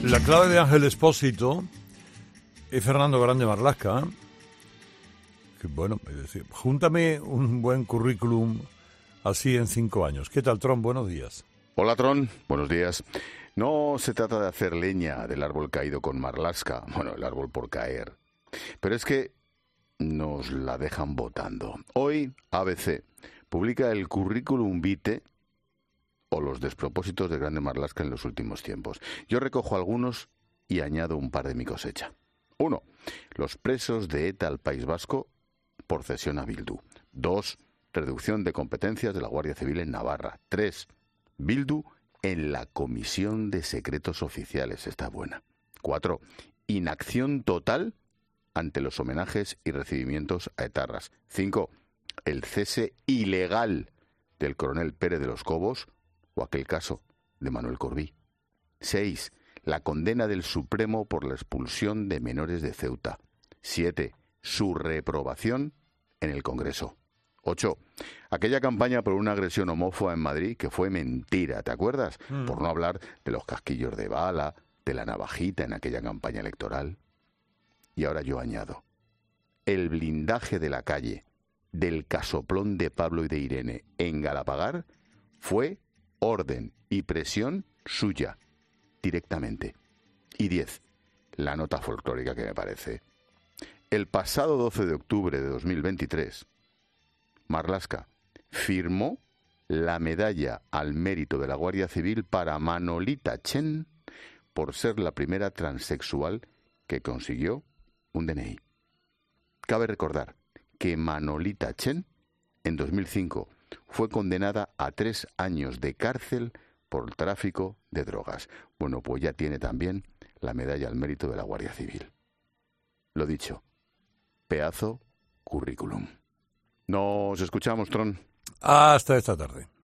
La clave de Ángel Expósito es Fernando Grande Marlaska. Que bueno, es decir, júntame un buen currículum así en 5 años. ¿Qué tal, Tron? Buenos días. Hola, Tron. Buenos días. No se trata de hacer leña del árbol caído con Marlaska. Bueno, el árbol por caer. Pero es que nos la dejan botando. Hoy, ABC publica el currículum vitae o los despropósitos de Grande Marlaska en los últimos tiempos. Yo recojo algunos y añado un par de mi cosecha. 1. Los presos de ETA al País Vasco por cesión a Bildu. 2. Reducción de competencias de la Guardia Civil en Navarra. 3. Bildu en la Comisión de Secretos Oficiales. Está buena. 4. Inacción total ante los homenajes y recibimientos a etarras. 5. El cese ilegal del coronel Pérez de los Cobos o aquel caso de Manuel Corbí. 6. La condena del Supremo por la expulsión de menores de Ceuta. 7. Su reprobación en el Congreso. 8. Aquella campaña por una agresión homófoba en Madrid que fue mentira, ¿te acuerdas? Por no hablar de los casquillos de bala, de la navajita en aquella campaña electoral. Y ahora yo añado, el blindaje de la calle del casoplón de Pablo y de Irene en Galapagar fue orden y presión suya, directamente. Y 10. La nota folclórica que me parece. El pasado 12 de octubre de 2023, Marlaska firmó la medalla al mérito de la Guardia Civil para Manolita Chen por ser la primera transexual que consiguió un DNI. Cabe recordar que Manolita Chen, en 2005, fue condenada a 3 años de cárcel por tráfico de drogas. Bueno, pues ya tiene también la medalla al mérito de la Guardia Civil. Lo dicho, pedazo currículum. Nos escuchamos, Tron. Hasta esta tarde.